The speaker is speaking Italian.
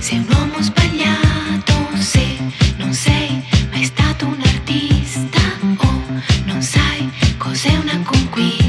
Sei un uomo sbagliato se non sei mai stato un artista o non sai cos'è una conquista.